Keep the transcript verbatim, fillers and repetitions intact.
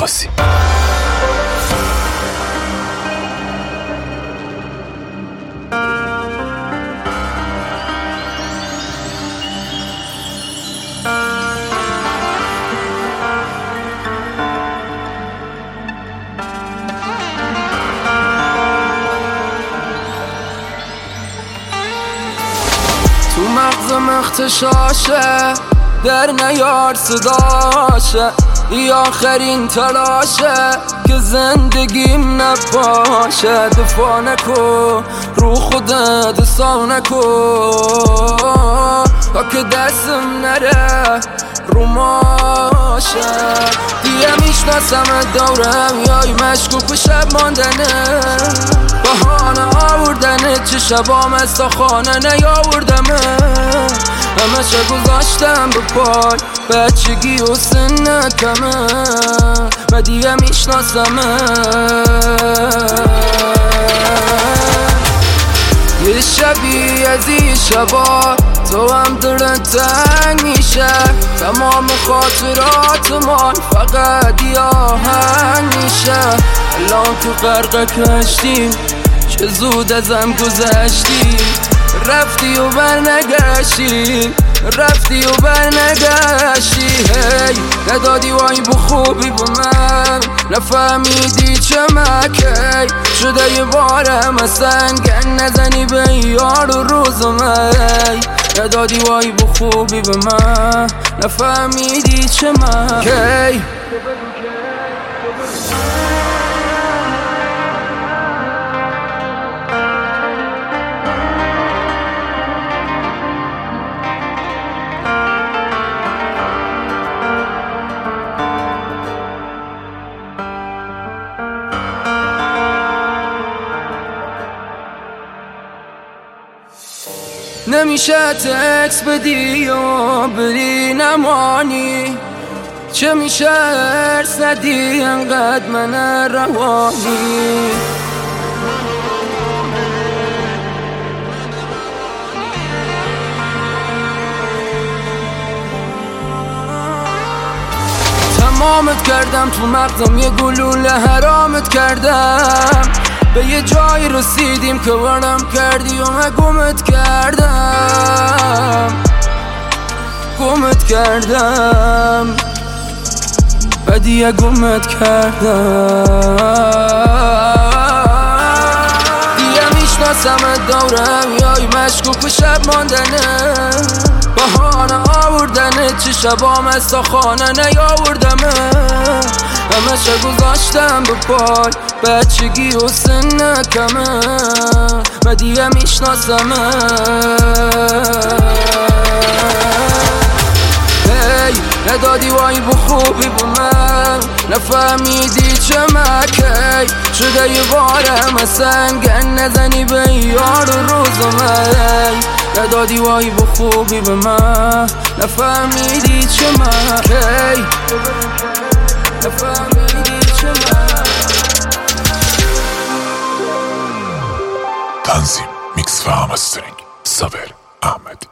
عباسی. تو مغزم اختشاشه در نیار صداشه، ای آخرین تلاشه که زندگیم نباشه. دفاع نکن رو خودت دستا نکن تا که دستم نره رو ماشه. دیگه میشناسم دورم یای مشکوک و شب ماندنه، بهانه آوردنه چه شبام از تا خانه نیاوردمه. همه چه گذاشتم به پای بچگی و سن کمه و دیگه میشناسمه. یه شبی از این شبا تو هم دلت تنگ میشه، تمام خاطرات من فقط یه آهنگ میشه. الان تو غرق کشتیم چه زود ازم گذشتی، رفتی و برنگشتی رفتی و برنگشتی. هی ندادی وای بو خوبی به من، نفهمیدی چه مکی شده یه بارم از سنگن نزنی به یار و روز من. ندادی وای بو خوبی به من، نفهمیدی چه مکی. نمیشه تکس بدی یا بری نمانی، چه میشه ارس ندی انقدر من روانی. تمامت کردم تو مغزم یه گلوله حرامت کردم، به یه جایی رسیدیم که ورم کردی و من گمت کردم گمت کردم و دیگه گمت کردم. دیگه میشناسم دورم یای مشکوک و شب ماندنه، بهانه آوردنه چه شبام از تا خانه نیاوردمه. همه چه گذاشتم به پای بچگی و سن کمه و دیگه میشناسمه. هی ندادی وای بو خوبی به من، نفهمیدی چه مکی شده یه بارم از سنگن نزنی به یار و روز من. ندادی وای بو خوبی به من، نفهمیدی چه مکی نفهمیدی چه مکی. تنظیم میکس و همسترینگ صابر احمدی.